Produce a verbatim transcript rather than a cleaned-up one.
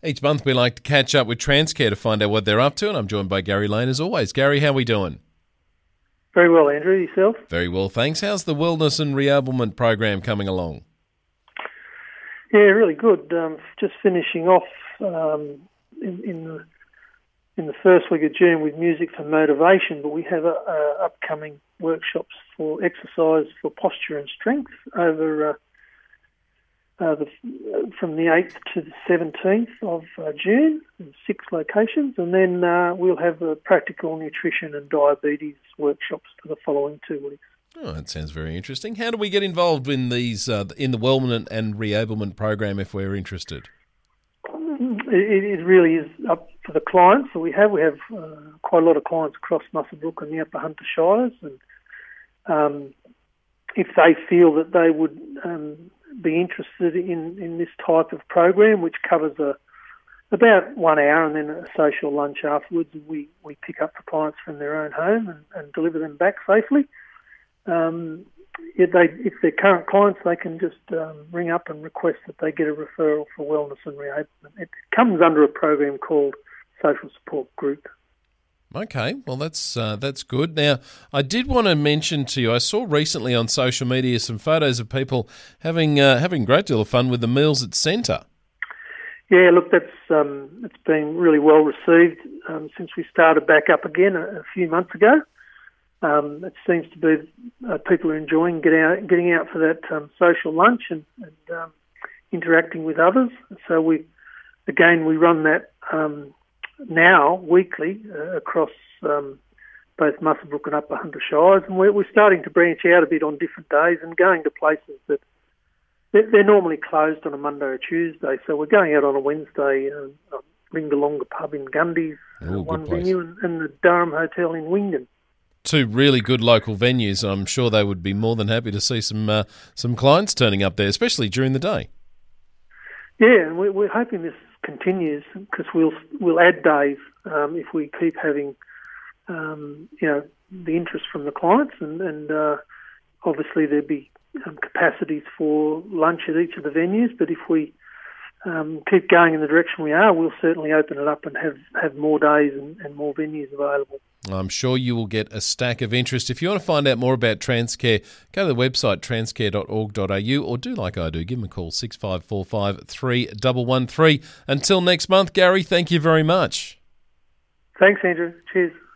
Each month we like to catch up with Transcare to find out what they're up to, and I'm joined by Gary Lane as always. Gary, how are we doing? Very well, Andrew. Yourself? Very well, thanks. How's the wellness and reablement program coming along? Yeah, really good. Um, just finishing off um, in, in the in the first week of June with music for motivation, but we have uh, uh, upcoming workshops for exercise for posture and strength over uh, uh, the, from the eighth to the seventeenth of uh, June in six locations, and then uh, we'll have uh, practical nutrition and diabetes workshops for the following two weeks. Oh, that sounds very interesting. How do we get involved in these uh, in the wellness and reablement program if we're interested? It, it really is up for the clients that we have. We have uh, quite a lot of clients across Muswellbrook and the Upper Hunter Shires, and um, if they feel that they would um, be interested in, in this type of program, which covers a, about one hour and then a social lunch afterwards, we, we pick up the clients from their own home and, and deliver them back safely. Um, if, they, if they're current clients, they can just um, ring up and request that they get a referral for wellness and reablement. It comes under a program called Social Support Group. Okay, well that's uh, that's good. Now, I did want to mention to you, I saw recently on social media some photos of people having uh, having a great deal of fun with the meals at Centre. Yeah, look, that's um, it's been really well received um, since we started back up again a, a few months ago. Um, it seems to be uh, people are enjoying getting out, getting out for that um, social lunch and, and um, interacting with others. So we, again, we run that um, now weekly uh, across um, both Muswellbrook and Upper Hunter Shires, and we're, we're starting to branch out a bit on different days and going to places that they're, they're normally closed on a Monday or Tuesday. So we're going out on a Wednesday, uh, Ringalonga Pub in Gundy's, uh, one venue, and, and the Durham Hotel in Wingdon. Two really good local venues. I'm sure they would be more than happy to see some uh, some clients turning up there, especially during the day. Yeah, and we're, we're hoping this continues because we'll we'll add days um, if we keep having um, you know the interest from the clients, and, and uh, obviously there'd be um, capacities for lunch at each of the venues. But if we um, keep going in the direction we are, we'll certainly open it up and have, have more days and, and more venues available. I'm sure you will get a stack of interest. If you want to find out more about Transcare, go to the website transcare dot org dot a u or do like I do, give them a call, six five four five, three one one three. Until next month, Gary, thank you very much. Thanks, Andrew. Cheers.